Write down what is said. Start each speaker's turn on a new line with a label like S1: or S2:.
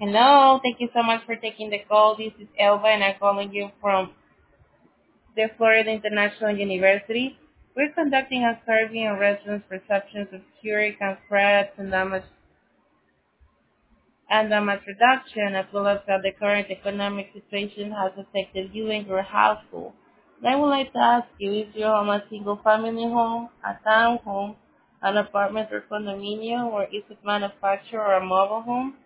S1: Hello, thank you so much for taking the call. This is Elba and I'm calling you from the Florida International University. We're conducting a survey on residents' perceptions of hurricane threats and damage reduction, as well as how the current economic situation has affected you and your household. And I would like to ask you, is your home a single-family home, a townhome, an apartment or condominium, or is it manufactured or a mobile home?